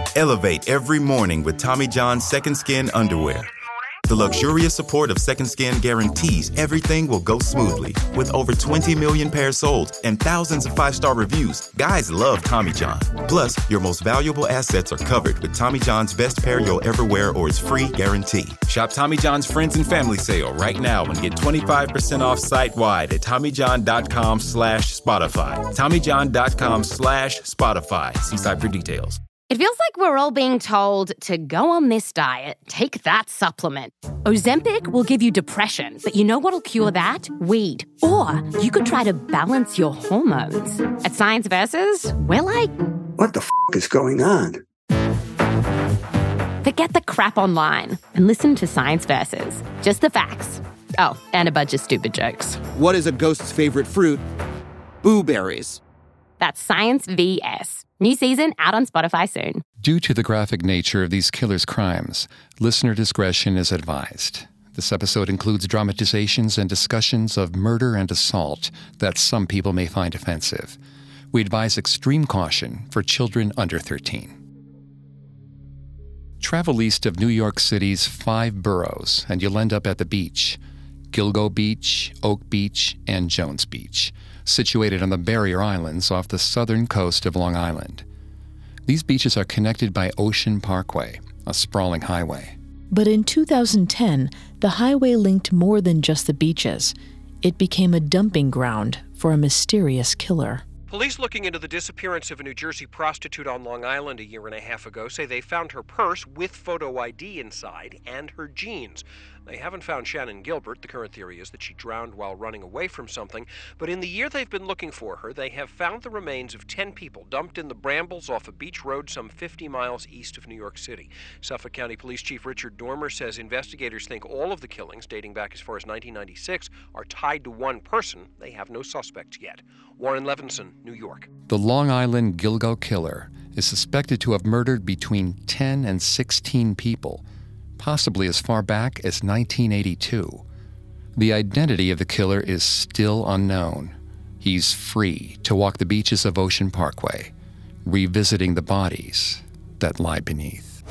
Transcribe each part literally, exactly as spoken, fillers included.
Elevate every morning with Tommy John's Second Skin underwear. The luxurious support of Second Skin guarantees everything will go smoothly. With over twenty million pairs sold and thousands of five-star reviews, guys love Tommy John. Plus, your most valuable assets are covered with Tommy John's best pair you'll ever wear or its free guarantee. Shop Tommy John's Friends and Family Sale right now and get twenty-five percent off site-wide at TommyJohn.com slash Spotify. TommyJohn.com slash Spotify. See site for details. It feels like we're all being told to go on this diet, take that supplement. Ozempic will give you depression, but you know what'll cure that? Weed. Or you could try to balance your hormones. At Science Versus, we're like... What the f*** is going on? Forget the crap online and listen to Science Versus. Just the facts. Oh, and a bunch of stupid jokes. What is a ghost's favorite fruit? Blueberries. That's Science V S. New season out on Spotify soon. Due to the graphic nature of these killers' crimes, listener discretion is advised. This episode includes dramatizations and discussions of murder and assault that some people may find offensive. We advise extreme caution for children under thirteen. Travel east of New York City's five boroughs, and you'll end up at the beach. Gilgo Beach, Oak Beach, and Jones Beach, situated on the Barrier Islands off the southern coast of Long Island. These beaches are connected by Ocean Parkway, a sprawling highway. But in two thousand ten, the highway linked more than just the beaches. It became a dumping ground for a mysterious killer. Police looking into the disappearance of a New Jersey prostitute on Long Island a year and a half ago say they found her purse with photo I D inside and her jeans. They haven't found Shannon Gilbert. The current theory is that she drowned while running away from something. But in the year they've been looking for her, they have found the remains of ten people dumped in the brambles off a beach road some fifty miles east of New York City. Suffolk County Police Chief Richard Dormer says investigators think all of the killings, dating back as far as nineteen ninety-six, are tied to one person. They have no suspects yet. Warren Levinson, New York. The Long Island Gilgo killer is suspected to have murdered between ten and sixteen people, possibly as far back as nineteen eighty-two. The identity of the killer is still unknown. He's free to walk the beaches of Ocean Parkway, revisiting the bodies that lie beneath.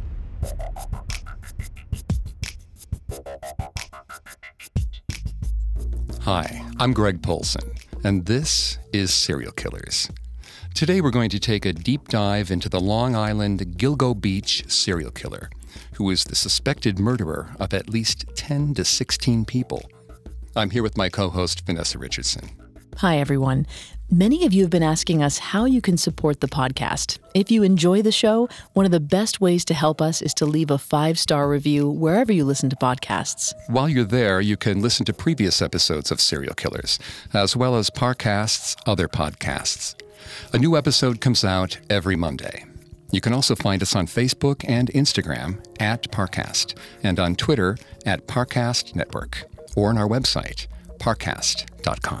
Hi, I'm Greg Polson, and this is Serial Killers. Today we're going to take a deep dive into the Long Island Gilgo Beach serial killer, who is the suspected murderer of at least ten to sixteen people. I'm here with my co-host, Vanessa Richardson. Hi, everyone. Many of you have been asking us how you can support the podcast. If you enjoy the show, one of the best ways to help us is to leave a five-star review wherever you listen to podcasts. While you're there, you can listen to previous episodes of Serial Killers, as well as Parcast's other podcasts. A new episode comes out every Monday. You can also find us on Facebook and Instagram at Parcast, and on Twitter at Parcast Network, or on our website, parcast dot com.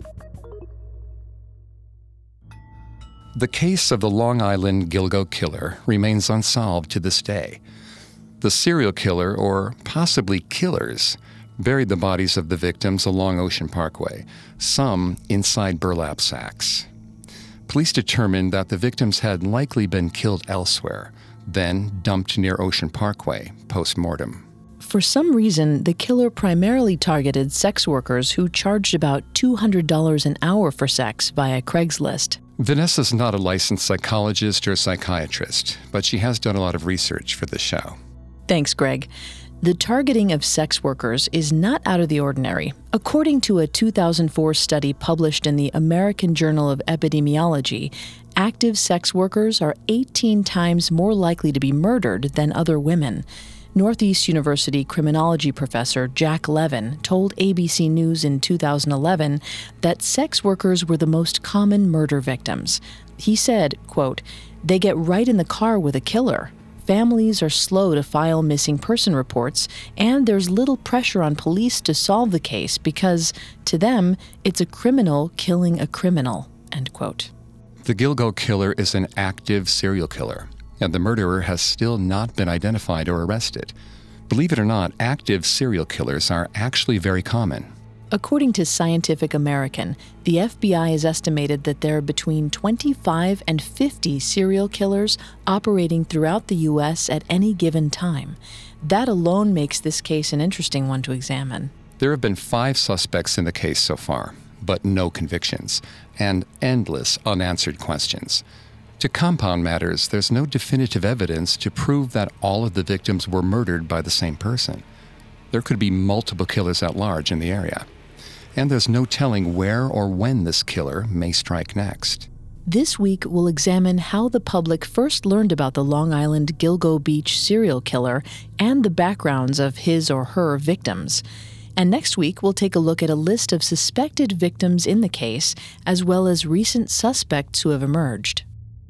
The case of the Long Island Gilgo killer remains unsolved to this day. The serial killer, or possibly killers, buried the bodies of the victims along Ocean Parkway, some inside burlap sacks. Police determined that the victims had likely been killed elsewhere, then dumped near Ocean Parkway post-mortem. For some reason, the killer primarily targeted sex workers who charged about two hundred dollars an hour for sex via Craigslist. Vanessa's not a licensed psychologist or psychiatrist, but she has done a lot of research for this show. Thanks, Greg. The targeting of sex workers is not out of the ordinary. According to a two thousand four study published in the American Journal of Epidemiology, active sex workers are eighteen times more likely to be murdered than other women. Northeast University criminology professor Jack Levin told A B C News in two thousand eleven that sex workers were the most common murder victims. He said, quote, "They get right in the car with a killer. Families are slow to file missing person reports, and there's little pressure on police to solve the case because, to them, it's a criminal killing a criminal," end quote. The Gilgo killer is an active serial killer, and the murderer has still not been identified or arrested. Believe it or not, active serial killers are actually very common. According to Scientific American, the F B I has estimated that there are between twenty-five and fifty serial killers operating throughout the U S at any given time. That alone makes this case an interesting one to examine. There have been five suspects in the case so far, but no convictions, and endless unanswered questions. To compound matters, there's no definitive evidence to prove that all of the victims were murdered by the same person. There could be multiple killers at large in the area. And there's no telling where or when this killer may strike next. This week, we'll examine how the public first learned about the Long Island Gilgo Beach serial killer and the backgrounds of his or her victims. And next week, we'll take a look at a list of suspected victims in the case, as well as recent suspects who have emerged.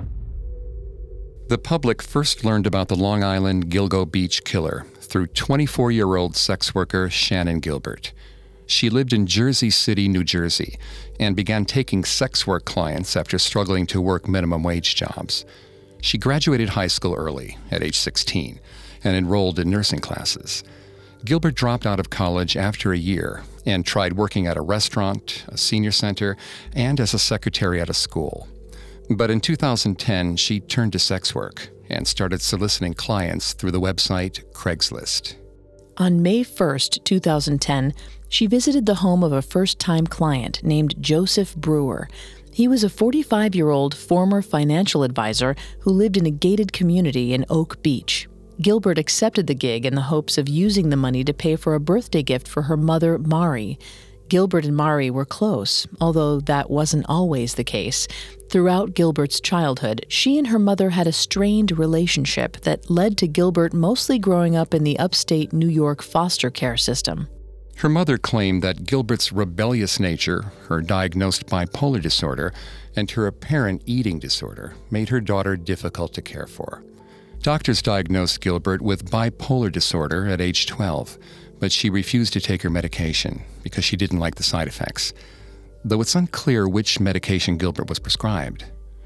The public first learned about the Long Island Gilgo Beach killer through twenty-four-year-old sex worker Shannan Gilbert. She lived in Jersey City, New Jersey, and began taking sex work clients after struggling to work minimum wage jobs. She graduated high school early, at age sixteen, and enrolled in nursing classes. Gilbert dropped out of college after a year and tried working at a restaurant, a senior center, and as a secretary at a school. But in two thousand ten, she turned to sex work and started soliciting clients through the website Craigslist. On May first, two thousand ten, she visited the home of a first-time client named Joseph Brewer. He was a forty-five-year-old former financial advisor who lived in a gated community in Oak Beach. Gilbert accepted the gig in the hopes of using the money to pay for a birthday gift for her mother, Mari. Gilbert and Mari were close, although that wasn't always the case. Throughout Gilbert's childhood, she and her mother had a strained relationship that led to Gilbert mostly growing up in the upstate New York foster care system. Her mother claimed that Gilbert's rebellious nature, her diagnosed bipolar disorder, and her apparent eating disorder made her daughter difficult to care for. Doctors diagnosed Gilbert with bipolar disorder at age twelve, but she refused to take her medication because she didn't like the side effects, though it's unclear which medication Gilbert was prescribed.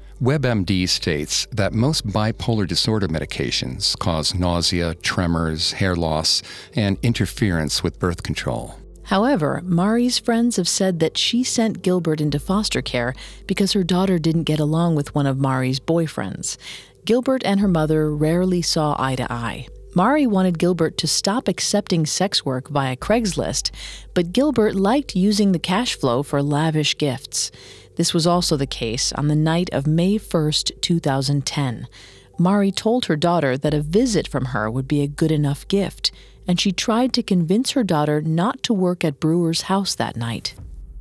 WebMD states that most bipolar disorder medications cause nausea, tremors, hair loss, and interference with birth control. However, Mari's friends have said that she sent Gilbert into foster care because her daughter didn't get along with one of Mari's boyfriends. Gilbert and her mother rarely saw eye to eye. Mari wanted Gilbert to stop accepting sex work via Craigslist, but Gilbert liked using the cash flow for lavish gifts. This was also the case on the night of May first, two thousand ten. Mari told her daughter that a visit from her would be a good enough gift, and she tried to convince her daughter not to work at Brewer's house that night.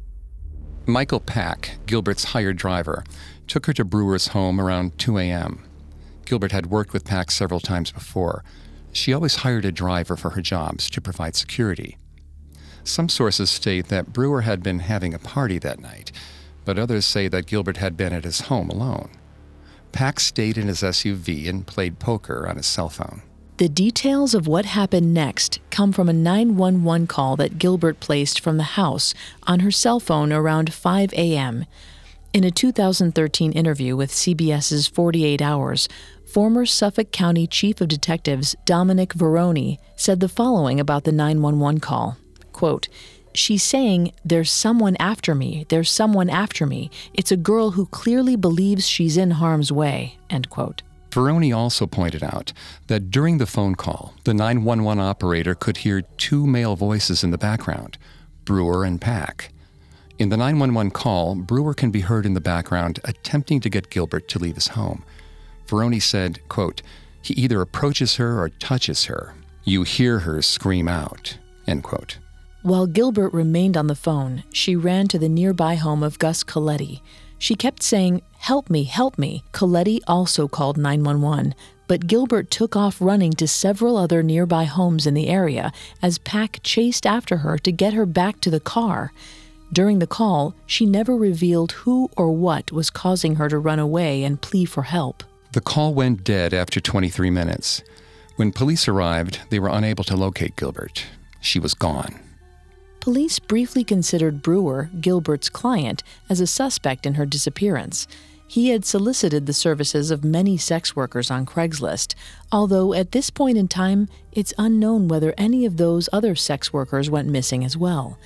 Michael Pack, Gilbert's hired driver, took her to Brewer's home around two a.m. Gilbert had worked with Pack several times before. She always hired a driver for her jobs to provide security. Some sources state that Brewer had been having a party that night, but others say that Gilbert had been at his home alone. Pack stayed in his S U V and played poker on his cell phone. The details of what happened next come from a nine one one call that Gilbert placed from the house on her cell phone around five a.m. In a two thousand thirteen interview with CBS's forty-eight hours, former Suffolk County Chief of Detectives Dominic Veroni said the following about the nine one one call. Quote, "She's saying, 'There's someone after me, there's someone after me. It's a girl who clearly believes she's in harm's way,' end quote." Veroni also pointed out that during the phone call, the nine one one operator could hear two male voices in the background, Brewer and Pack. In the nine one one call, Brewer can be heard in the background attempting to get Gilbert to leave his home. Veroni said, quote, "He either approaches her or touches her. You hear her scream out," end quote. While Gilbert remained on the phone, she ran to the nearby home of Gus Coletti. She kept saying, "Help me, help me." Coletti also called nine one one, but Gilbert took off running to several other nearby homes in the area as Pack chased after her to get her back to the car. During the call, she never revealed who or what was causing her to run away and plead for help. The call went dead after twenty-three minutes. When police arrived, they were unable to locate Gilbert. She was gone. Police briefly considered Brewer, Gilbert's client, as a suspect in her disappearance. He had solicited the services of many sex workers on Craigslist, although at this point in time, it's unknown whether any of those other sex workers went missing as well.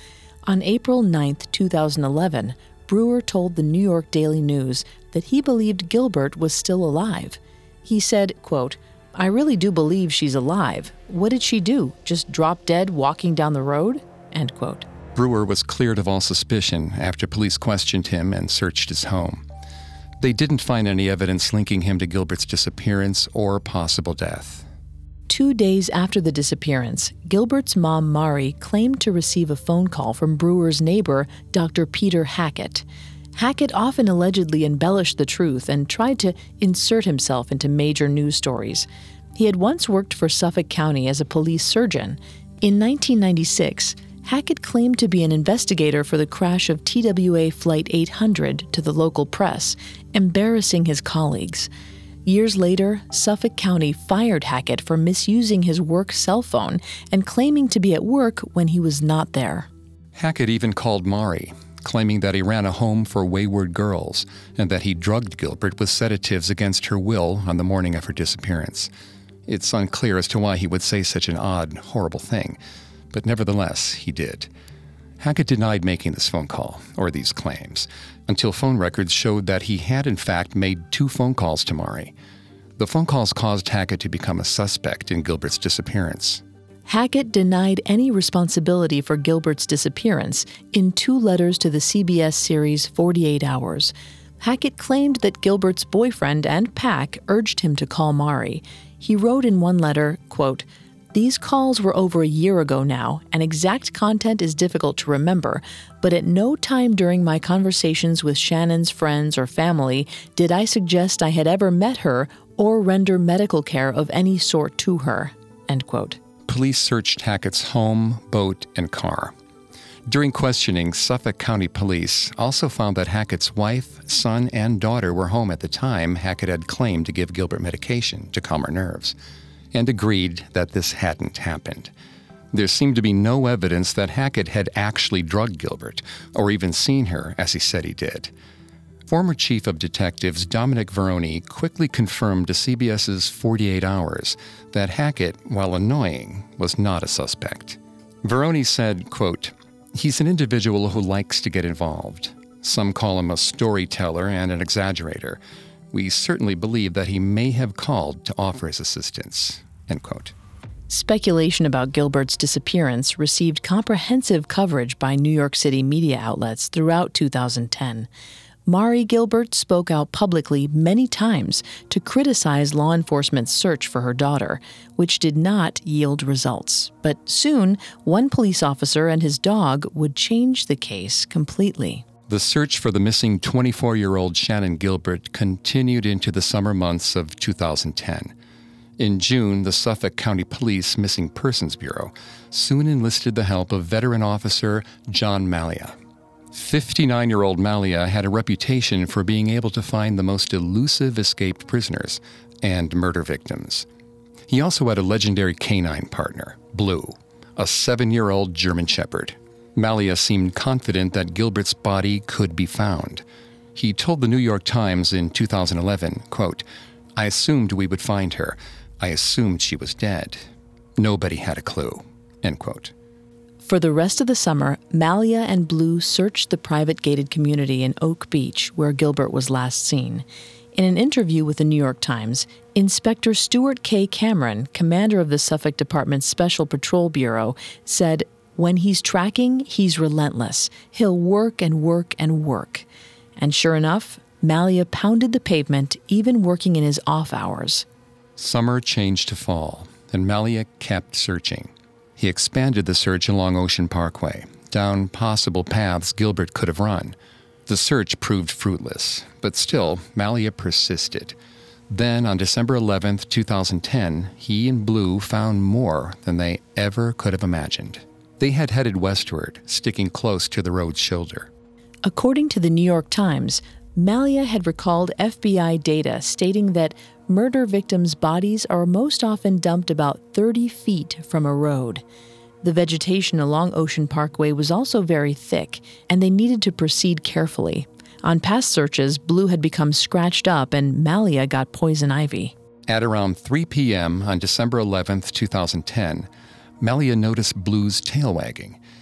On April ninth, two thousand eleven, Brewer told the New York Daily News that he believed Gilbert was still alive. He said, quote, "I really do believe she's alive. What did she do? Just drop dead walking down the road?" End quote. Brewer was cleared of all suspicion after police questioned him and searched his home. They didn't find any evidence linking him to Gilbert's disappearance or possible death. Two days after the disappearance, Gilbert's mom, Mari, claimed to receive a phone call from Brewer's neighbor, Doctor Peter Hackett. Hackett often allegedly embellished the truth and tried to insert himself into major news stories. He had once worked for Suffolk County as a police surgeon. In nineteen ninety-six, Hackett claimed to be an investigator for the crash of T W A Flight eight hundred to the local press, embarrassing his colleagues. Years later, Suffolk County fired Hackett for misusing his work cell phone and claiming to be at work when he was not there. Hackett even called Mari, claiming that he ran a home for wayward girls and that he drugged Gilbert with sedatives against her will on the morning of her disappearance. It's unclear as to why he would say such an odd, horrible thing, but nevertheless, he did. Hackett denied making this phone call, or these claims, until phone records showed that he had in fact made two phone calls to Mari. The phone calls caused Hackett to become a suspect in Gilbert's disappearance. Hackett denied any responsibility for Gilbert's disappearance in two letters to the C B S series forty-eight hours. Hackett claimed that Gilbert's boyfriend and Pack urged him to call Mari. He wrote in one letter, quote, "These calls were over a year ago now, and exact content is difficult to remember, but at no time during my conversations with Shannon's friends or family did I suggest I had ever met her or render medical care of any sort to her." End quote. Police searched Hackett's home, boat, and car. During questioning, Suffolk County Police also found that Hackett's wife, son, and daughter were home at the time Hackett had claimed to give Gilbert medication to calm her nerves, and agreed that this hadn't happened. There seemed to be no evidence that Hackett had actually drugged Gilbert, or even seen her as he said he did. Former Chief of Detectives Dominic Veroni quickly confirmed to CBS's forty-eight hours that Hackett, while annoying, was not a suspect. Veroni said, quote, "He's an individual who likes to get involved. Some call him a storyteller and an exaggerator. We certainly believe that he may have called to offer his assistance." End quote. Speculation about Gilbert's disappearance received comprehensive coverage by New York City media outlets throughout two thousand ten. Mari Gilbert spoke out publicly many times to criticize law enforcement's search for her daughter, which did not yield results. But soon, one police officer and his dog would change the case completely. The search for the missing twenty-four-year-old Shannon Gilbert continued into the summer months of two thousand ten. In June, the Suffolk County Police Missing Persons Bureau soon enlisted the help of veteran officer John Malia. fifty-nine-year-old Malia had a reputation for being able to find the most elusive escaped prisoners and murder victims. He also had a legendary canine partner, Blue, a seven-year-old German Shepherd. Malia seemed confident that Gilbert's body could be found. He told the New York Times in two thousand eleven, quote, "I assumed we would find her. I assumed she was dead. Nobody had a clue." End quote. For the rest of the summer, Malia and Blue searched the private gated community in Oak Beach, where Gilbert was last seen. In an interview with the New York Times, Inspector Stuart K. Cameron, commander of the Suffolk Department's Special Patrol Bureau, said, "When he's tracking, he's relentless. He'll work and work and work." And sure enough, Malia pounded the pavement, even working in his off hours. Summer changed to fall, and Malia kept searching. He expanded the search along Ocean Parkway, down possible paths Gilbert could have run. The search proved fruitless, but still, Malia persisted. Then, on December eleventh, two thousand ten, he and Blue found more than they ever could have imagined. They had headed westward, sticking close to the road's shoulder. According to the New York Times, Malia had recalled F B I data stating that murder victims' bodies are most often dumped about thirty feet from a road. The vegetation along Ocean Parkway was also very thick, and they needed to proceed carefully. On past searches, Blue had become scratched up and Malia got poison ivy. At around three p.m. on December eleventh, two thousand ten, Malia noticed Blue's tail wagging.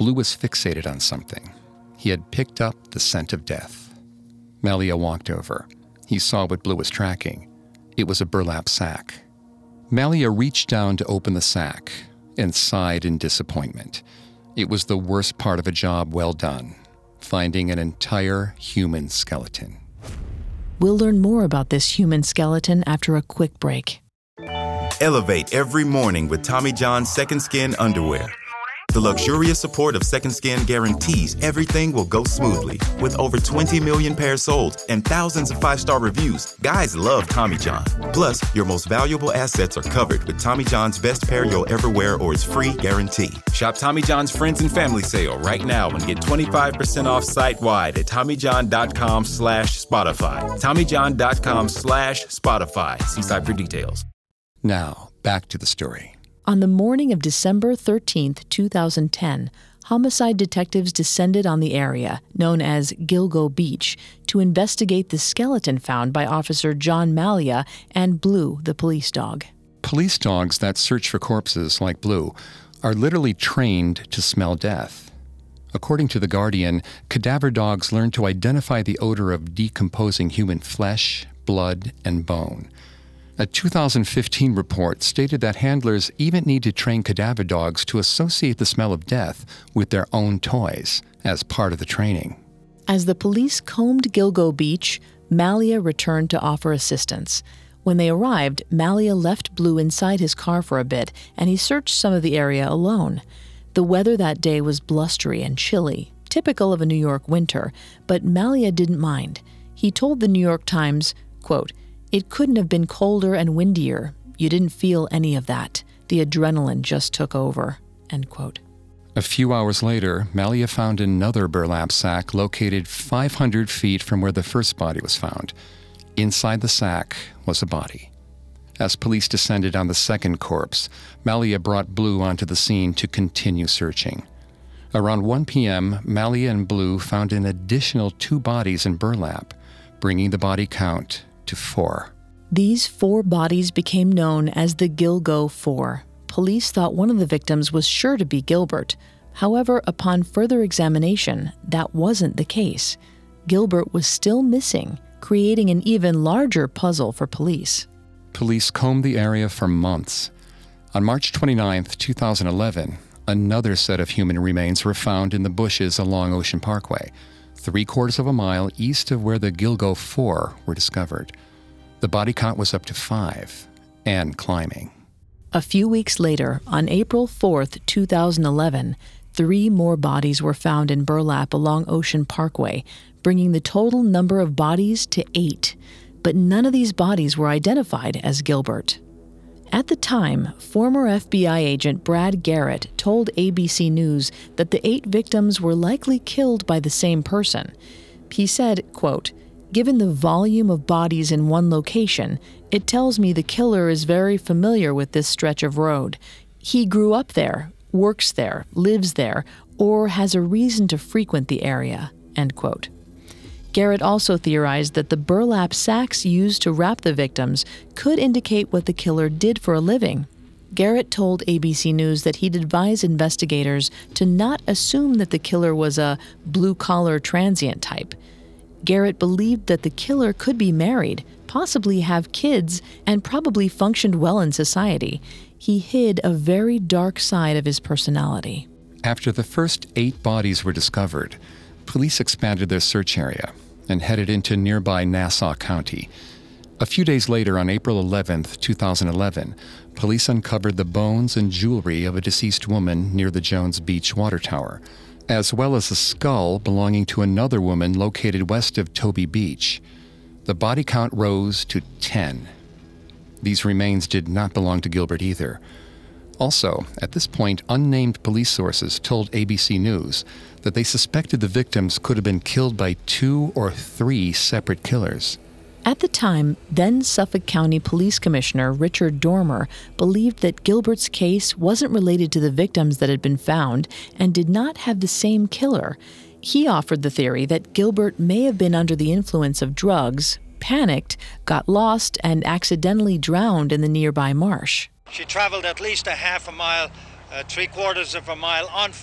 Blue was fixated on something. He had picked up the scent of death. Malia walked over. He saw what Blue was tracking. It was a burlap sack. Malia reached down to open the sack and sighed in disappointment. It was the worst part of a job well done, finding an entire human skeleton. We'll learn more about this human skeleton after a quick break. Elevate every morning with Tommy John's Second Skin underwear. The luxurious support of Second Skin guarantees everything will go smoothly. With over twenty million pairs sold and thousands of five-star reviews, guys love Tommy John. Plus, your most valuable assets are covered with Tommy John's best pair you'll ever wear or its free guarantee. Shop Tommy John's Friends and Family Sale right now and get twenty-five percent off site-wide at TommyJohn.com slash Spotify. TommyJohn.com slash Spotify. See site for details. Now, back to the story. On the morning of December thirteenth, twenty ten, homicide detectives descended on the area, known as Gilgo Beach, to investigate the skeleton found by Officer John Malia and Blue, the police dog. Police dogs that search for corpses like Blue are literally trained to smell death. According to The Guardian, cadaver dogs learn to identify the odor of decomposing human flesh, blood, and bone. A two thousand fifteen report stated that handlers even need to train cadaver dogs to associate the smell of death with their own toys as part of the training. As the police combed Gilgo Beach, Malia returned to offer assistance. When they arrived, Malia left Blue inside his car for a bit, and he searched some of the area alone. The weather that day was blustery and chilly, typical of a New York winter, but Malia didn't mind. He told the New York Times, quote, "It couldn't have been colder and windier. You didn't feel any of that. The adrenaline just took over," end quote. A few hours later, Malia found another burlap sack located five hundred feet from where the first body was found. Inside the sack was a body. As police descended on the second corpse, Malia brought Blue onto the scene to continue searching. Around one p.m., Malia and Blue found an additional two bodies in burlap, bringing the body count to four. These four bodies became known as the Gilgo Four. Police thought one of the victims was sure to be Gilbert. However, upon further examination, that wasn't the case. Gilbert was still missing, creating an even larger puzzle for police. Police combed the area for months. On March twenty-ninth, twenty eleven, another set of human remains were found in the bushes along Ocean Parkway, three quarters of a mile east of where the Gilgo Four were discovered. The body count was up to five, and climbing. A few weeks later, on April fourth, twenty eleven, three more bodies were found in burlap along Ocean Parkway, bringing the total number of bodies to eight. But none of these bodies were identified as Gilbert. At the time, former F B I agent Brad Garrett told A B C News that the eight victims were likely killed by the same person. He said, quote, "Given the volume of bodies in one location, it tells me the killer is very familiar with this stretch of road. He grew up there, works there, lives there, or has a reason to frequent the area," end quote. Garrett also theorized that the burlap sacks used to wrap the victims could indicate what the killer did for a living. Garrett told A B C News that he'd advise investigators to not assume that the killer was a blue-collar transient type. Garrett believed that the killer could be married, possibly have kids, and probably functioned well in society. He hid a very dark side of his personality. After the first eight bodies were discovered, police expanded their search area and headed into nearby Nassau County. A few days later, on April eleventh, twenty eleven, police uncovered the bones and jewelry of a deceased woman near the Jones Beach water tower, as well as a skull belonging to another woman located west of Toby Beach. The body count rose to ten. These remains did not belong to Gilbert either. Also, at this point, unnamed police sources told A B C News that they suspected the victims could have been killed by two or three separate killers. At the time, then Suffolk County Police Commissioner Richard Dormer believed that Gilbert's case wasn't related to the victims that had been found and did not have the same killer. He offered the theory that Gilbert may have been under the influence of drugs, panicked, got lost, and accidentally drowned in the nearby marsh. She traveled at least a half a mile, uh, three quarters of a mile on foot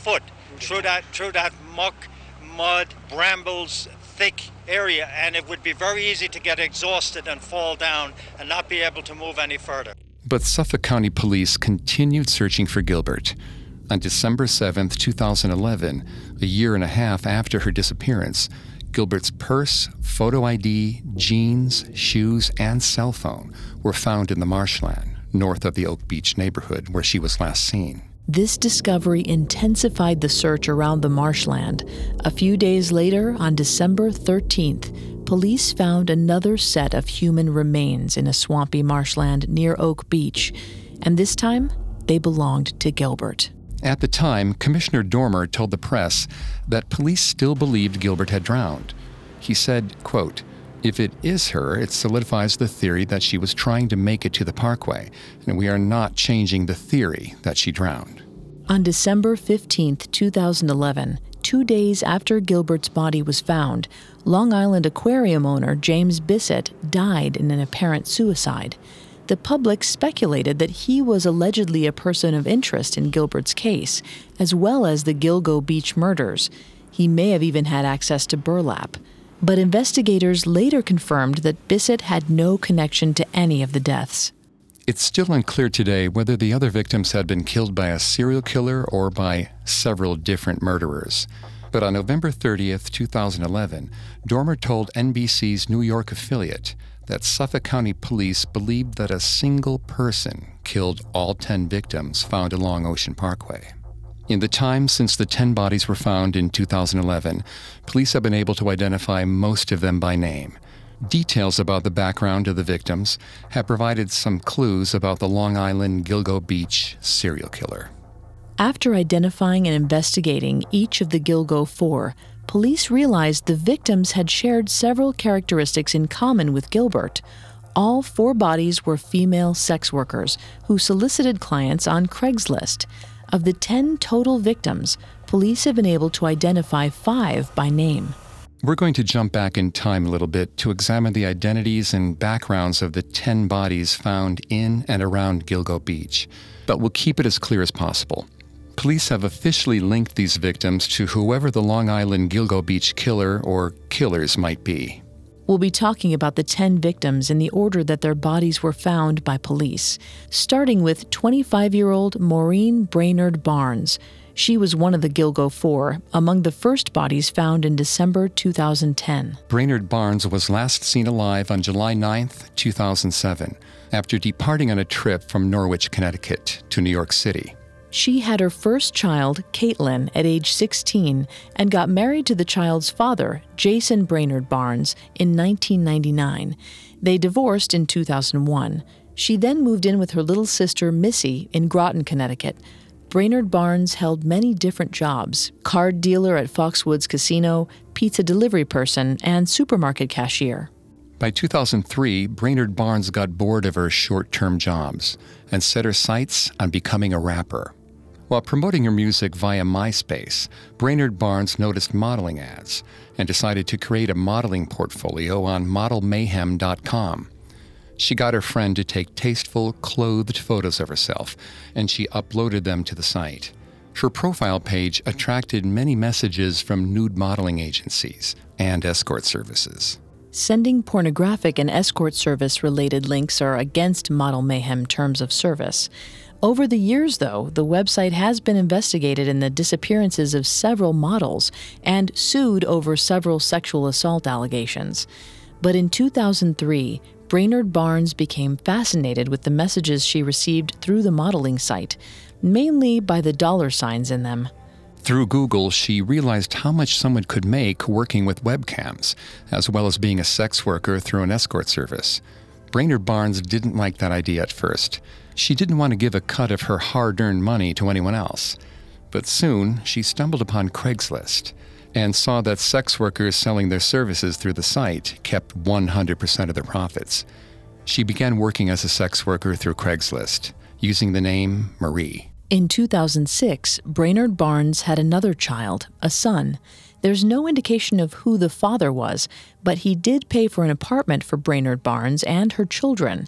through that through that muck, mud, brambles, thick area, and it would be very easy to get exhausted and fall down and not be able to move any further. But Suffolk County Police continued searching for Gilbert. On December seventh, two thousand eleven, a year and a half after her disappearance, Gilbert's purse, photo I D, jeans, shoes, and cell phone were found in the marshland north of the Oak Beach neighborhood where she was last seen. This discovery intensified the search around the marshland. A few days later, on December thirteenth, police found another set of human remains in a swampy marshland near Oak Beach, and this time they belonged to Gilbert. At the time, Commissioner Dormer told the press that police still believed Gilbert had drowned. He said, quote, "If it is her, it solidifies the theory that she was trying to make it to the parkway, and we are not changing the theory that she drowned." On December fifteenth, two thousand eleven, two days after Gilbert's body was found, Long Island aquarium owner James Bissett died in an apparent suicide. The public speculated that he was allegedly a person of interest in Gilbert's case, as well as the Gilgo Beach murders. He may have even had access to burlap. But investigators later confirmed that Bissett had no connection to any of the deaths. It's still unclear today whether the other victims had been killed by a serial killer or by several different murderers. But on November thirtieth, two thousand eleven, Dormer told N B C's New York affiliate that Suffolk County Police believed that a single person killed all ten victims found along Ocean Parkway. In the time since the ten bodies were found in two thousand eleven, police have been able to identify most of them by name. Details about the background of the victims have provided some clues about the Long Island Gilgo Beach serial killer. After identifying and investigating each of the Gilgo Four, police realized the victims had shared several characteristics in common with Gilbert. All four bodies were female sex workers who solicited clients on Craigslist. Of the ten total victims, police have been able to identify five by name. We're going to jump back in time a little bit to examine the identities and backgrounds of the ten bodies found in and around Gilgo Beach, but we'll keep it as clear as possible. Police have officially linked these victims to whoever the Long Island Gilgo Beach killer or killers might be. We'll be talking about the ten victims in the order that their bodies were found by police, starting with twenty-five-year-old Maureen Brainerd Barnes. She was one of the Gilgo Four, among the first bodies found in December two thousand ten. Brainerd Barnes was last seen alive on July ninth, two thousand seven, after departing on a trip from Norwich, Connecticut to New York City. She had her first child, Caitlin, at age sixteen, and got married to the child's father, Jason Brainerd Barnes, in nineteen ninety-nine. They divorced in two thousand one. She then moved in with her little sister, Missy, in Groton, Connecticut. Brainerd Barnes held many different jobs: card dealer at Foxwoods Casino, pizza delivery person, and supermarket cashier. By two thousand three, Brainerd Barnes got bored of her short-term jobs and set her sights on becoming a rapper. While promoting her music via MySpace, Brainerd Barnes noticed modeling ads and decided to create a modeling portfolio on model mayhem dot com. She got her friend to take tasteful, clothed photos of herself, and she uploaded them to the site. Her profile page attracted many messages from nude modeling agencies and escort services. Sending pornographic and escort service-related links are against Model Mayhem terms of service. Over the years, though, the website has been investigated in the disappearances of several models and sued over several sexual assault allegations. But in two thousand three, Brainerd Barnes became fascinated with the messages she received through the modeling site, mainly by the dollar signs in them. Through Google, she realized how much someone could make working with webcams, as well as being a sex worker through an escort service. Brainerd Barnes didn't like that idea at first. She didn't want to give a cut of her hard-earned money to anyone else. But soon, she stumbled upon Craigslist and saw that sex workers selling their services through the site kept one hundred percent of their profits. She began working as a sex worker through Craigslist, using the name Marie. In two thousand six, Brainerd Barnes had another child, a son. There's no indication of who the father was, but he did pay for an apartment for Brainerd Barnes and her children.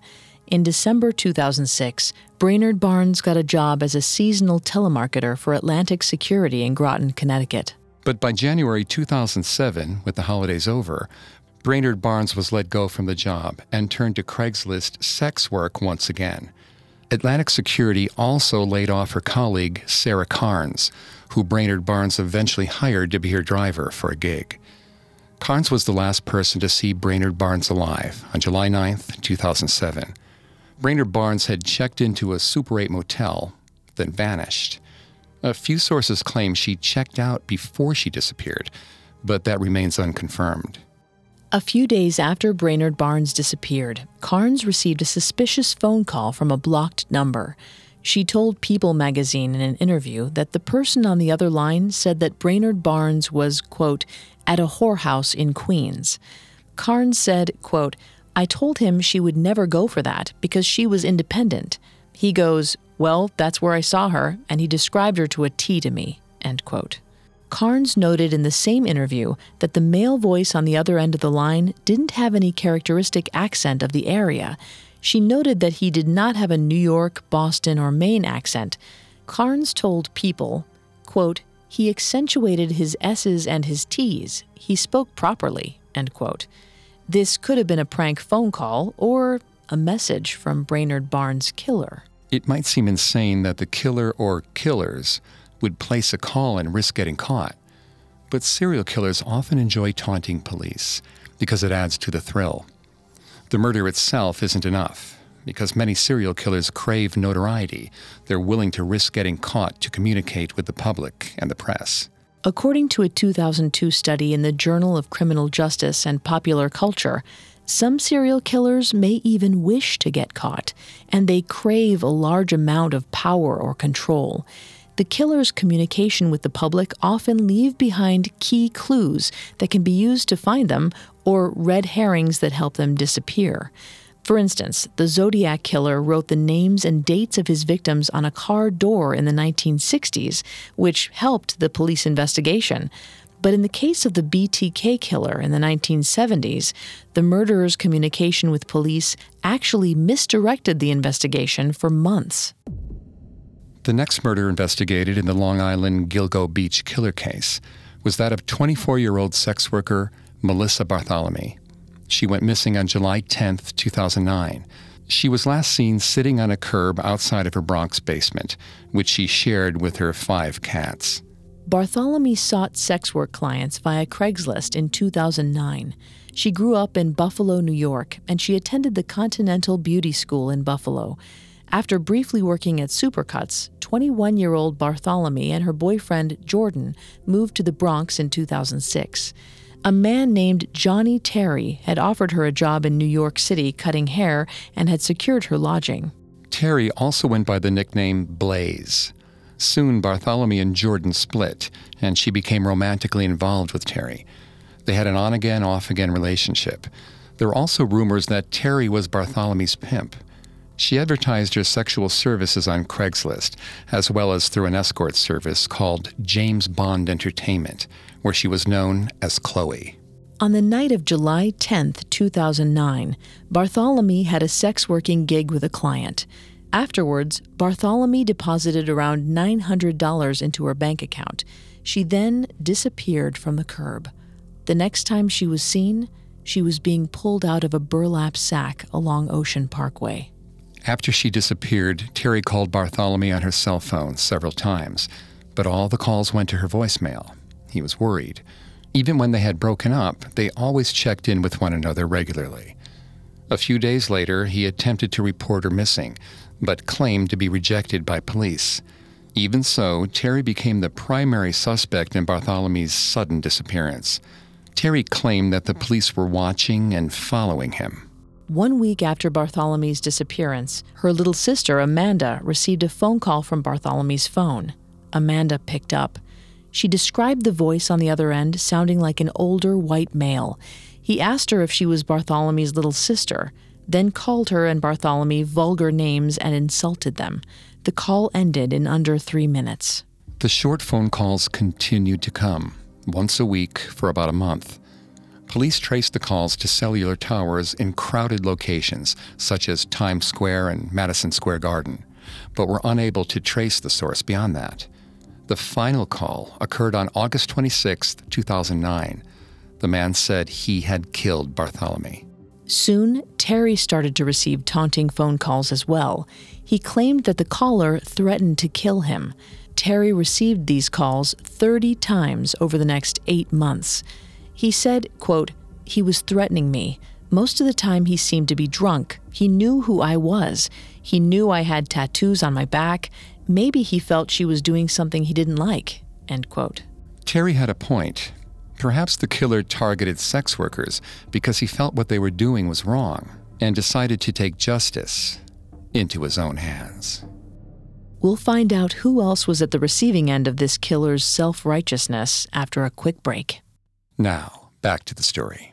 In December two thousand six, Brainerd Barnes got a job as a seasonal telemarketer for Atlantic Security in Groton, Connecticut. But by January two thousand seven, with the holidays over, Brainerd Barnes was let go from the job and turned to Craigslist sex work once again. Atlantic Security also laid off her colleague, Sarah Carnes, who Brainerd Barnes eventually hired to be her driver for a gig. Carnes was the last person to see Brainerd Barnes alive on July ninth, two thousand seven. Brainerd Barnes had checked into a Super eight motel, then vanished. A few sources claim she checked out before she disappeared, but that remains unconfirmed. A few days after Brainerd Barnes disappeared, Carnes received a suspicious phone call from a blocked number. She told People magazine in an interview that the person on the other line said that Brainerd Barnes was, quote, at a whorehouse in Queens. Carnes said, quote, I told him she would never go for that because she was independent. He goes, well, that's where I saw her, and he described her to a T to me, end quote. Carnes noted in the same interview that the male voice on the other end of the line didn't have any characteristic accent of the area. She noted that he did not have a New York, Boston, or Maine accent. Carnes told People, quote, he accentuated his S's and his T's. He spoke properly, end quote. This could have been a prank phone call or a message from Brainerd Barnes' killer. It might seem insane that the killer or killers would place a call and risk getting caught, but serial killers often enjoy taunting police because it adds to the thrill. The murder itself isn't enough, because many serial killers crave notoriety. They're willing to risk getting caught to communicate with the public and the press. According to a two thousand two study in the Journal of Criminal Justice and Popular Culture, some serial killers may even wish to get caught, and they crave a large amount of power or control. The killer's communication with the public often leave behind key clues that can be used to find them, or red herrings that help them disappear. For instance, the Zodiac killer wrote the names and dates of his victims on a car door in the nineteen sixties, which helped the police investigation. But in the case of the B T K killer in the nineteen seventies, the murderer's communication with police actually misdirected the investigation for months. The next murder investigated in the Long Island Gilgo Beach killer case was that of twenty-four-year-old sex worker Melissa Bartholomew. She went missing on July tenth, two thousand nine. She was last seen sitting on a curb outside of her Bronx basement, which she shared with her five cats. Bartholomew sought sex work clients via Craigslist in two thousand nine. She grew up in Buffalo, New York, and she attended the Continental Beauty School in Buffalo. After briefly working at Supercuts, twenty-one-year-old Bartholomew and her boyfriend, Jordan, moved to the Bronx in two thousand six. A man named Johnny Terry had offered her a job in New York City cutting hair and had secured her lodging. Terry also went by the nickname Blaze. Soon, Bartholomew and Jordan split, and she became romantically involved with Terry. They had an on-again, off-again relationship. There were also rumors that Terry was Bartholomew's pimp. She advertised her sexual services on Craigslist, as well as through an escort service called James Bond Entertainment, where she was known as Chloe. On the night of July tenth, two thousand nine, Bartholomew had a sex-working gig with a client. Afterwards, Bartholomew deposited around nine hundred dollars into her bank account. She then disappeared from the curb. The next time she was seen, she was being pulled out of a burlap sack along Ocean Parkway. After she disappeared, Terry called Bartholomew on her cell phone several times, but all the calls went to her voicemail. He was worried. Even when they had broken up, they always checked in with one another regularly. A few days later, he attempted to report her missing, but claimed to be rejected by police. Even so, Terry became the primary suspect in Bartholomew's sudden disappearance. Terry claimed that the police were watching and following him. One week after Bartholomew's disappearance, her little sister, Amanda, received a phone call from Bartholomew's phone. Amanda picked up. She described the voice on the other end sounding like an older white male. He asked her if she was Bartholomew's little sister, then called her and Bartholomew vulgar names and insulted them. The call ended in under three minutes. The short phone calls continued to come, once a week for about a month. Police traced the calls to cellular towers in crowded locations, such as Times Square and Madison Square Garden, but were unable to trace the source beyond that. The final call occurred on August twenty-sixth, two thousand nine. The man said he had killed Bartholomew. Soon, Terry started to receive taunting phone calls as well. He claimed that the caller threatened to kill him. Terry received these calls thirty times over the next eight months. He said, quote, "He was threatening me. Most of the time he seemed to be drunk. He knew who I was. He knew I had tattoos on my back. Maybe he felt she was doing something he didn't like," end quote. Terry had a point. Perhaps the killer targeted sex workers because he felt what they were doing was wrong and decided to take justice into his own hands. We'll find out who else was at the receiving end of this killer's self-righteousness after a quick break. Now, back to the story.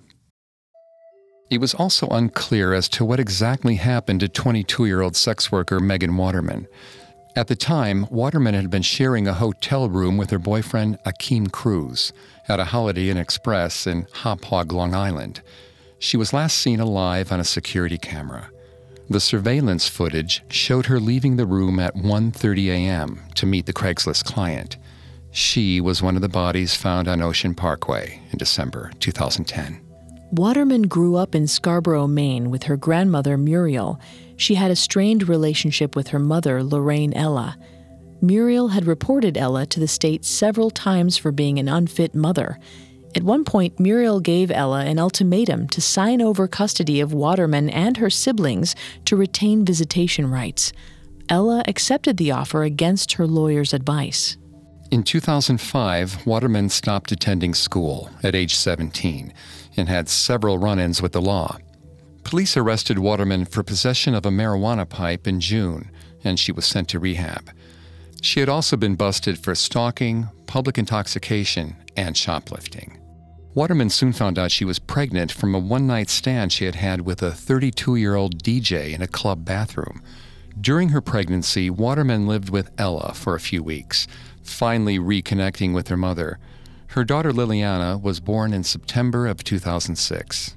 It was also unclear as to what exactly happened to twenty-two-year-old sex worker Megan Waterman. At the time, Waterman had been sharing a hotel room with her boyfriend, Akeem Cruz, at a Holiday Inn Express in Hauppauge, Long Island. She was last seen alive on a security camera. The surveillance footage showed her leaving the room at one thirty a.m. to meet the Craigslist client. She was one of the bodies found on Ocean Parkway in December two thousand ten. Waterman grew up in Scarborough, Maine, with her grandmother, Muriel. She had a strained relationship with her mother, Lorraine Ella. Muriel had reported Ella to the state several times for being an unfit mother. At one point, Muriel gave Ella an ultimatum to sign over custody of Waterman and her siblings to retain visitation rights. Ella accepted the offer against her lawyer's advice. In two thousand five, Waterman stopped attending school at age seventeen and had several run-ins with the law. Police arrested Waterman for possession of a marijuana pipe in June, and she was sent to rehab. She had also been busted for stalking, public intoxication, and shoplifting. Waterman soon found out she was pregnant from a one-night stand she had had with a thirty-two-year-old D J in a club bathroom. During her pregnancy, Waterman lived with Ella for a few weeks, finally reconnecting with her mother. Her daughter Liliana was born in September of two thousand six.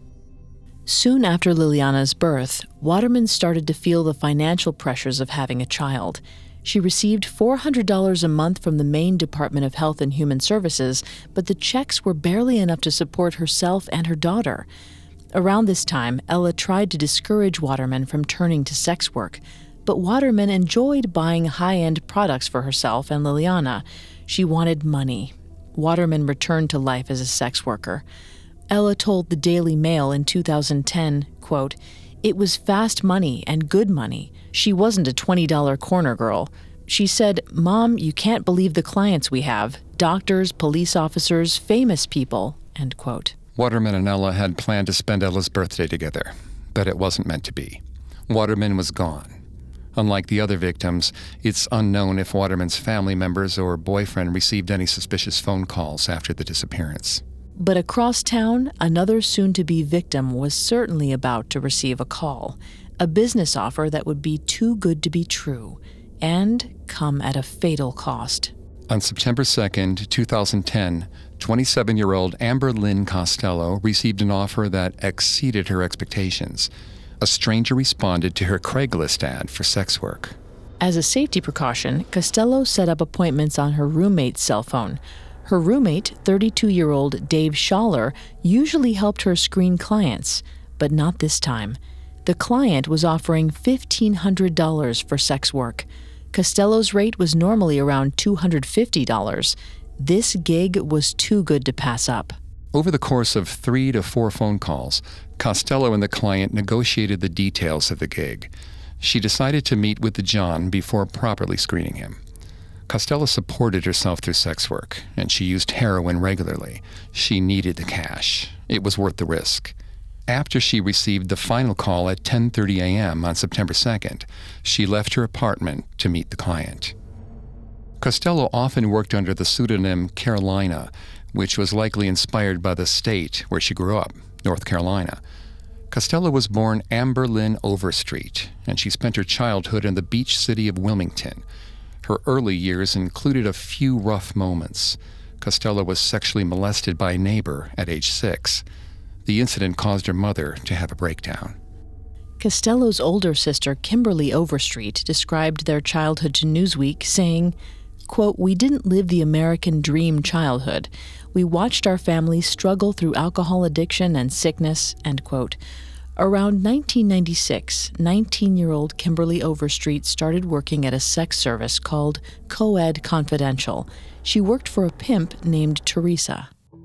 Soon after Liliana's birth, Waterman started to feel the financial pressures of having a child. She received four hundred dollars a month from the Maine Department of Health and Human Services, but the checks were barely enough to support herself and her daughter. Around this time, Ella tried to discourage Waterman from turning to sex work, but Waterman enjoyed buying high-end products for herself and Liliana. She wanted money. Waterman returned to life as a sex worker. Ella told the Daily Mail in two thousand ten, quote, "It was fast money and good money. She wasn't a twenty dollar corner girl. She said, 'Mom, you can't believe the clients we have. Doctors, police officers, famous people,' end quote." Waterman and Ella had planned to spend Ella's birthday together, but it wasn't meant to be. Waterman was gone. Unlike the other victims, it's unknown if Waterman's family members or boyfriend received any suspicious phone calls after the disappearance. But across town, another soon-to-be victim was certainly about to receive a call, a business offer that would be too good to be true, and come at a fatal cost. On September second, two thousand ten, twenty-seven-year-old Amber Lynn Costello received an offer that exceeded her expectations. A stranger responded to her Craigslist ad for sex work. As a safety precaution, Costello set up appointments on her roommate's cell phone. Her roommate, thirty-two-year-old Dave Schaller, usually helped her screen clients, but not this time. The client was offering fifteen hundred dollars for sex work. Costello's rate was normally around two hundred fifty dollars. This gig was too good to pass up. Over the course of three to four phone calls, Costello and the client negotiated the details of the gig. She decided to meet with the John before properly screening him. Costello supported herself through sex work, and she used heroin regularly. She needed the cash. It was worth the risk. After she received the final call at ten thirty a.m. on September second, she left her apartment to meet the client. Costello often worked under the pseudonym Carolina, which was likely inspired by the state where she grew up, North Carolina. Costello was born Amber Lynn Overstreet, and she spent her childhood in the beach city of Wilmington. Her early years included a few rough moments. Costello was sexually molested by a neighbor at age six. The incident caused her mother to have a breakdown. Costello's older sister, Kimberly Overstreet, described their childhood to Newsweek, saying, quote, "We didn't live the American dream childhood. We watched our family struggle through alcohol addiction and sickness," end quote. Around nineteen ninety-six, nineteen-year-old Kimberly Overstreet started working at a sex service called Coed Confidential. She worked for a pimp named Teresa.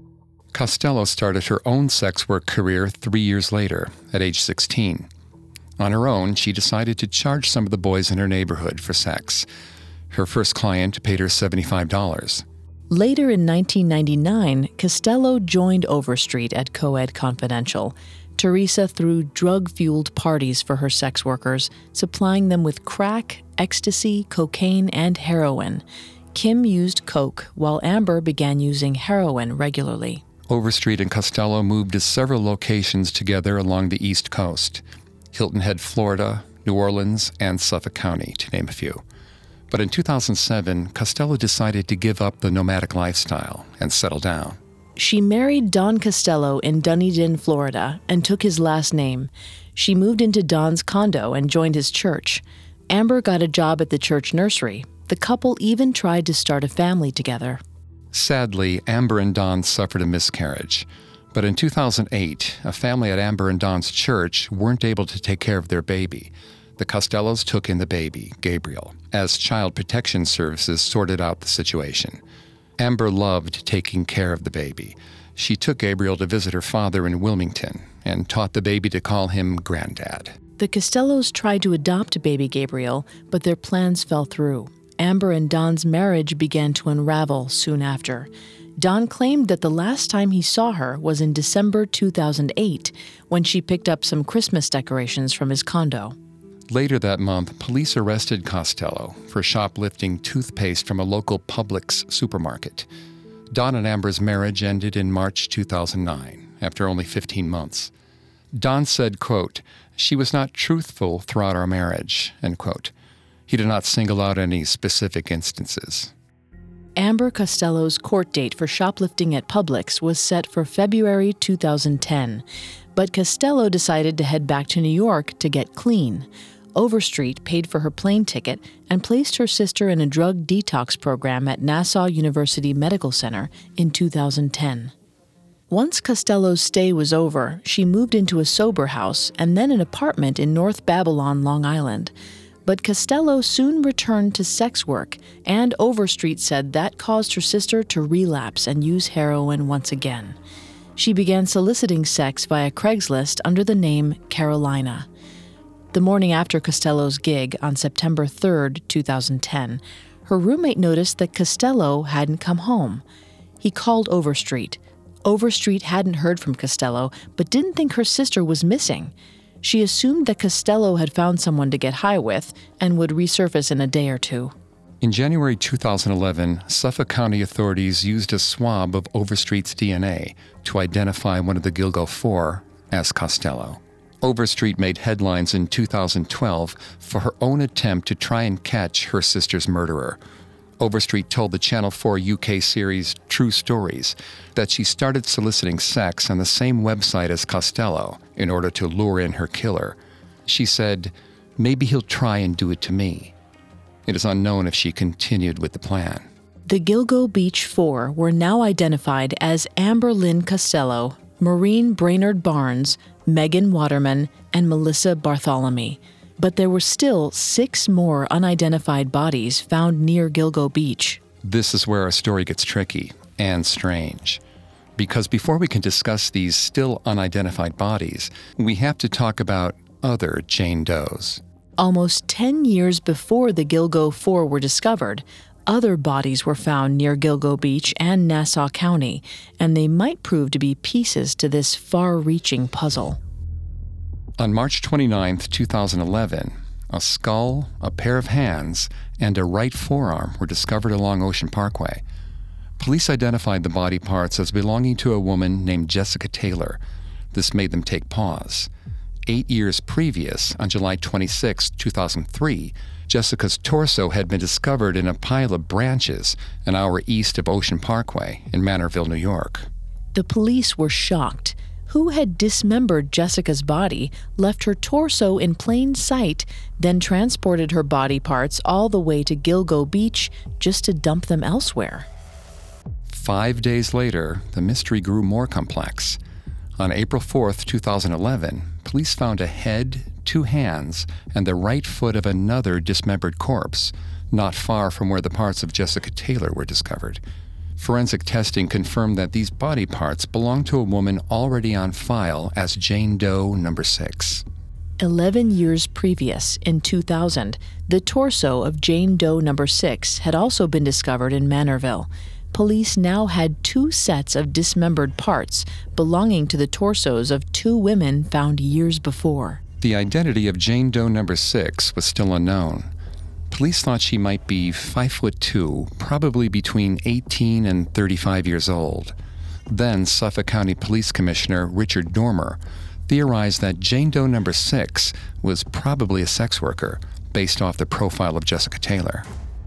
Costello started her own sex work career three years later, at age sixteen. On her own, she decided to charge some of the boys in her neighborhood for sex. Her first client paid her seventy-five dollars. Later in nineteen ninety-nine, Costello joined Overstreet at Coed Confidential. Teresa threw drug-fueled parties for her sex workers, supplying them with crack, ecstasy, cocaine, and heroin. Kim used coke, while Amber began using heroin regularly. Overstreet and Costello moved to several locations together along the East Coast: Hilton Head, Florida, New Orleans, and Suffolk County, to name a few. But in two thousand seven, Costello decided to give up the nomadic lifestyle and settle down. She married Don Costello in Dunedin, Florida, and took his last name. She moved into Don's condo and joined his church. Amber got a job at the church nursery. The couple even tried to start a family together. Sadly, Amber and Don suffered a miscarriage. But in two thousand eight, a family at Amber and Don's church weren't able to take care of their baby. The Costellos took in the baby, Gabriel, as Child Protection Services sorted out the situation. Amber loved taking care of the baby. She took Gabriel to visit her father in Wilmington and taught the baby to call him Granddad. The Costellos tried to adopt baby Gabriel, but their plans fell through. Amber and Don's marriage began to unravel soon after. Don claimed that the last time he saw her was in December two thousand eight, when she picked up some Christmas decorations from his condo. Later that month, police arrested Costello for shoplifting toothpaste from a local Publix supermarket. Don and Amber's marriage ended in March two thousand nine, after only fifteen months. Don said, quote, "She was not truthful throughout our marriage," end quote. He did not single out any specific instances. Amber Costello's court date for shoplifting at Publix was set for February two thousand ten, but Costello decided to head back to New York to get clean. Overstreet paid for her plane ticket and placed her sister in a drug detox program at Nassau University Medical Center in two thousand ten. Once Costello's stay was over, she moved into a sober house and then an apartment in North Babylon, Long Island. But Costello soon returned to sex work, and Overstreet said that caused her sister to relapse and use heroin once again. She began soliciting sex via Craigslist under the name Carolina. The morning after Costello's gig, on September third, two thousand ten, her roommate noticed that Costello hadn't come home. He called Overstreet. Overstreet hadn't heard from Costello, but didn't think her sister was missing. She assumed that Costello had found someone to get high with and would resurface in a day or two. In January two thousand eleven, Suffolk County authorities used a swab of Overstreet's D N A to identify one of the Gilgo Four as Costello. Overstreet made headlines in two thousand twelve for her own attempt to try and catch her sister's murderer. Overstreet told the Channel four U K series True Stories that she started soliciting sex on the same website as Costello in order to lure in her killer. She said, "Maybe he'll try and do it to me." It is unknown if she continued with the plan. The Gilgo Beach Four were now identified as Amber Lynn Costello, Maureen Brainerd Barnes, Megan Waterman, and Melissa Bartholomew. But there were still six more unidentified bodies found near Gilgo Beach. This is where our story gets tricky and strange. Because before we can discuss these still unidentified bodies, we have to talk about other Jane Does. Almost ten years before the Gilgo Four were discovered, other bodies were found near Gilgo Beach and Nassau County, and they might prove to be pieces to this far-reaching puzzle. On March twenty-ninth, two thousand eleven, a skull, a pair of hands, and a right forearm were discovered along Ocean Parkway. Police identified the body parts as belonging to a woman named Jessica Taylor. This made them take pause. Eight years previous, on July twenty-sixth, two thousand three, Jessica's torso had been discovered in a pile of branches an hour east of Ocean Parkway in Manorville, New York. The police were shocked. who had dismembered Jessica's body, left her torso in plain sight, then transported her body parts all the way to Gilgo Beach just to dump them elsewhere. Five days later, the mystery grew more complex. On April fourth, two thousand eleven, police found a head, two hands, and the right foot of another dismembered corpse, not far from where the parts of Jessica Taylor were discovered. Forensic testing confirmed that these body parts belonged to a woman already on file as Jane Doe number six. Eleven years previous, in two thousand, the torso of Jane Doe number six had also been discovered in Manorville. Police now had two sets of dismembered parts belonging to the torsos of two women found years before. The identity of Jane Doe number six was still unknown. Police thought she might be five foot two, probably between eighteen and thirty-five years old. Then Suffolk County Police Commissioner Richard Dormer theorized that Jane Doe number six was probably a sex worker based off the profile of Jessica Taylor.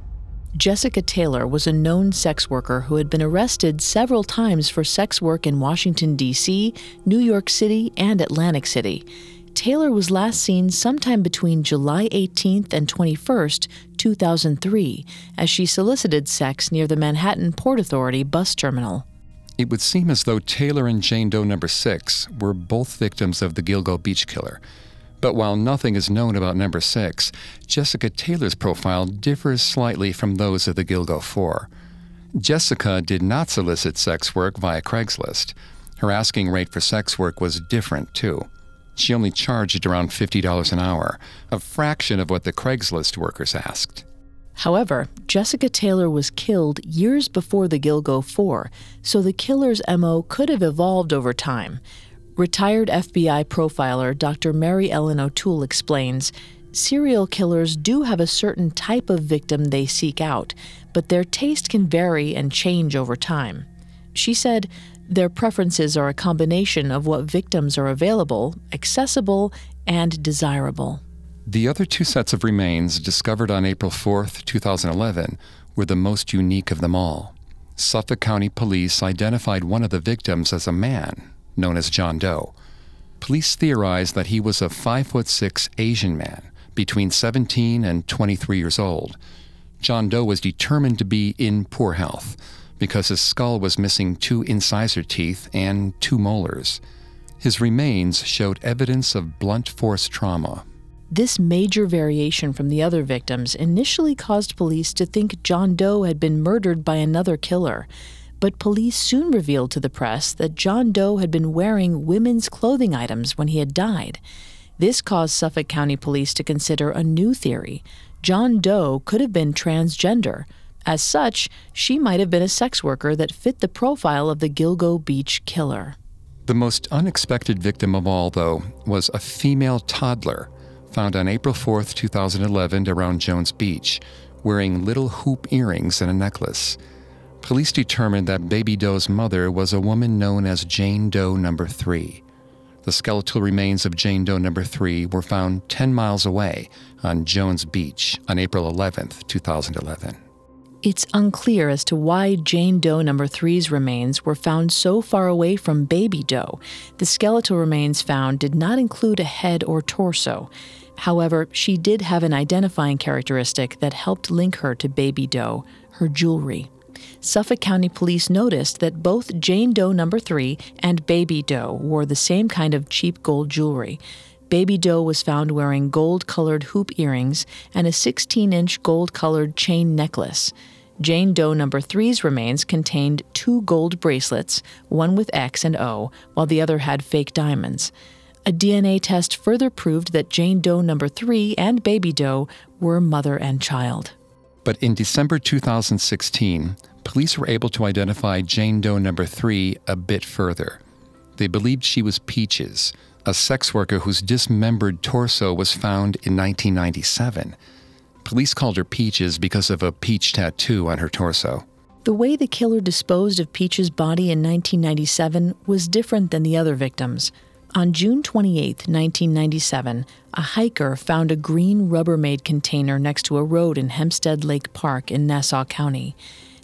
Jessica Taylor was a known sex worker who had been arrested several times for sex work in Washington, D C, New York City, and Atlantic City. Taylor was last seen sometime between July eighteenth and twenty-first, two thousand three, as she solicited sex near the Manhattan Port Authority bus terminal. It would seem as though Taylor and Jane Doe number six were both victims of the Gilgo Beach killer. But while nothing is known about number six, Jessica Taylor's profile differs slightly from those of the Gilgo four. Jessica did not solicit sex work via Craigslist. Her asking rate for sex work was different, too. She only charged around fifty dollars an hour, a fraction of what the Craigslist workers asked. However, Jessica Taylor was killed years before the Gilgo four, so the killer's M O could have evolved over time. Retired F B I profiler Doctor Mary Ellen O'Toole explains, serial killers do have a certain type of victim they seek out, but their taste can vary and change over time. She said, their preferences are a combination of what victims are available, accessible, and desirable. The other two sets of remains discovered on April fourth, two thousand eleven were the most unique of them all. Suffolk County Police identified one of the victims as a man, known as John Doe. Police theorized that he was a five foot six Asian man, between seventeen and twenty-three years old. John Doe was determined to be in poor health because his skull was missing two incisor teeth and two molars. His remains showed evidence of blunt force trauma. This major variation from the other victims initially caused police to think John Doe had been murdered by another killer. But police soon revealed to the press that John Doe had been wearing women's clothing items when he had died. This caused Suffolk County Police to consider a new theory. John Doe could have been transgender. As such, she might have been a sex worker that fit the profile of the Gilgo Beach killer. The most unexpected victim of all, though, was a female toddler found on April fourth, two thousand eleven around Jones Beach, wearing little hoop earrings and a necklace. Police determined that Baby Doe's mother was a woman known as Jane Doe number three. The skeletal remains of Jane Doe number three were found ten miles away on Jones Beach on April eleventh, two thousand eleven. It's unclear as to why Jane Doe number three's remains were found so far away from Baby Doe. The skeletal remains found did not include a head or torso. However, she did have an identifying characteristic that helped link her to Baby Doe, her jewelry. Suffolk County Police noticed that both Jane Doe number three and Baby Doe wore the same kind of cheap gold jewelry. Baby Doe was found wearing gold-colored hoop earrings and a sixteen-inch gold-colored chain necklace. Jane Doe number three's remains contained two gold bracelets, one with X and O, while the other had fake diamonds. A D N A test further proved that Jane Doe number three and Baby Doe were mother and child. But in December two thousand sixteen, police were able to identify Jane Doe number three a bit further. They believed she was Peaches, a sex worker whose dismembered torso was found in nineteen ninety-seven. Police called her Peaches because of a peach tattoo on her torso. The way the killer disposed of Peach's body in nineteen ninety-seven was different than the other victims. On June twenty-eighth, nineteen ninety-seven, a hiker found a green Rubbermaid container next to a road in Hempstead Lake Park in Nassau County.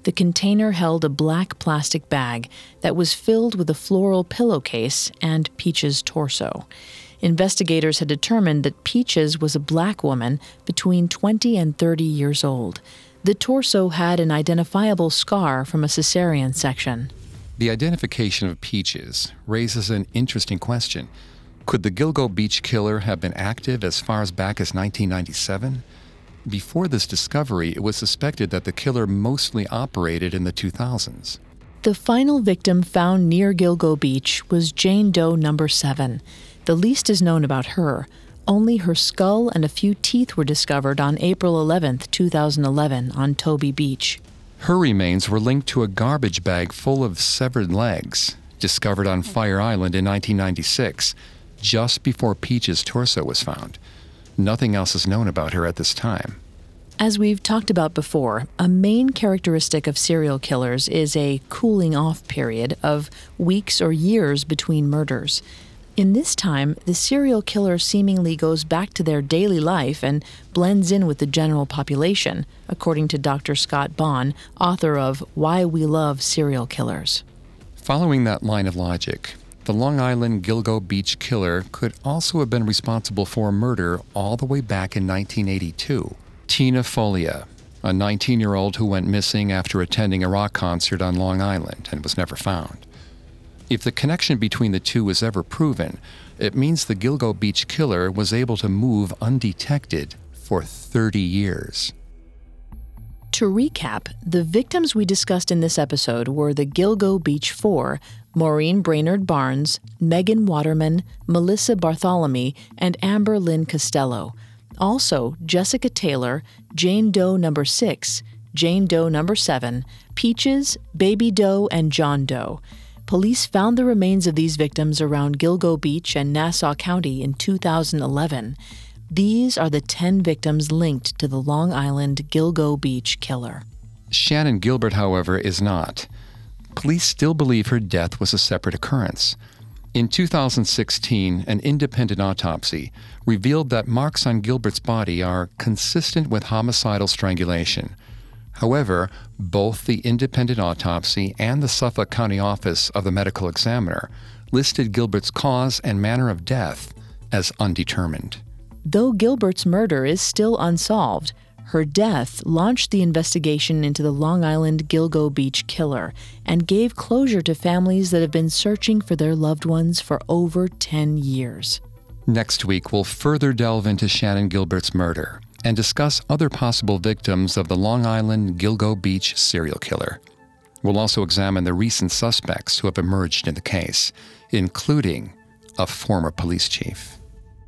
The container held a black plastic bag that was filled with a floral pillowcase and Peach's torso. Investigators had determined that Peaches was a black woman between twenty and thirty years old. The torso had an identifiable scar from a cesarean section. The identification of Peaches raises an interesting question. Could the Gilgo Beach killer have been active as far as back as nineteen ninety-seven? Before this discovery, it was suspected that the killer mostly operated in the two thousands. The final victim found near Gilgo Beach was Jane Doe number seven. The least is known about her. Only her skull and a few teeth were discovered on April eleventh, two thousand eleven, on Toby Beach. Her remains were linked to a garbage bag full of severed legs, discovered on Fire Island in nineteen ninety-six, just before Peach's torso was found. Nothing else is known about her at this time. As we've talked about before, a main characteristic of serial killers is a cooling-off period of weeks or years between murders. In this time, the serial killer seemingly goes back to their daily life and blends in with the general population, according to Doctor Scott Bond, author of Why We Love Serial Killers. Following that line of logic, the Long Island Gilgo Beach killer could also have been responsible for a murder all the way back in nineteen eighty-two. Tina Folia, a nineteen-year-old who went missing after attending a rock concert on Long Island and was never found. If the connection between the two is ever proven, it means the Gilgo Beach killer was able to move undetected for thirty years. To recap, the victims we discussed in this episode were the Gilgo Beach Four, Maureen Brainerd Barnes, Megan Waterman, Melissa Bartholomew, and Amber Lynn Costello. Also, Jessica Taylor, Jane Doe number six, Jane Doe number seven, Peaches, Baby Doe, and John Doe. Police found the remains of these victims around Gilgo Beach and Nassau County in two thousand eleven. These are the ten victims linked to the Long Island Gilgo Beach killer. Shannan Gilbert, however, is not. Police still believe her death was a separate occurrence. In two thousand sixteen, an independent autopsy revealed that marks on Gilbert's body are consistent with homicidal strangulation. However, both the independent autopsy and the Suffolk County Office of the Medical Examiner listed Gilbert's cause and manner of death as undetermined. Though Gilbert's murder is still unsolved, her death launched the investigation into the Long Island Gilgo Beach killer and gave closure to families that have been searching for their loved ones for over ten years. Next week, we'll further delve into Shannan Gilbert's murder and discuss other possible victims of the Long Island Gilgo Beach serial killer. We'll also examine the recent suspects who have emerged in the case, including a former police chief.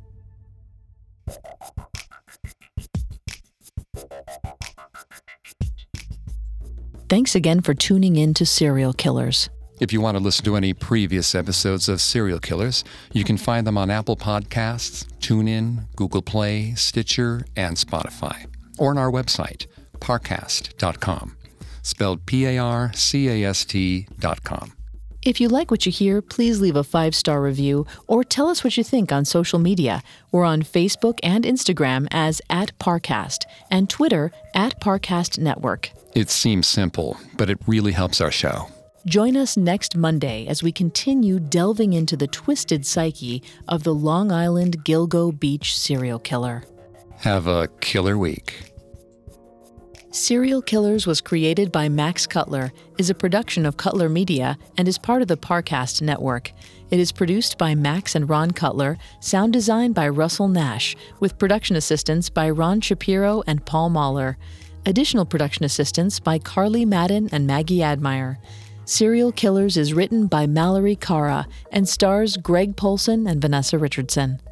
Thanks again for tuning in to Serial Killers. If you want to listen to any previous episodes of Serial Killers, you can find them on Apple Podcasts, TuneIn, Google Play, Stitcher, and Spotify, or on our website, parcast dot com, spelled P A R C A S T dot com. If you like what you hear, please leave a five-star review or tell us what you think on social media. We're on Facebook and Instagram as at Parcast and Twitter at Parcast Network. It seems simple, but it really helps our show. Join us next Monday as we continue delving into the twisted psyche of the Long Island Gilgo Beach serial killer. Have a killer week. Serial Killers was created by Max Cutler, is a production of Cutler Media, and is part of the Parcast Network. It is produced by Max and Ron Cutler, sound design by Russell Nash, with production assistance by Ron Shapiro and Paul Mahler. Additional production assistance by Carly Madden and Maggie Admire. Serial Killers is written by Mallory Cara and stars Greg Polson and Vanessa Richardson.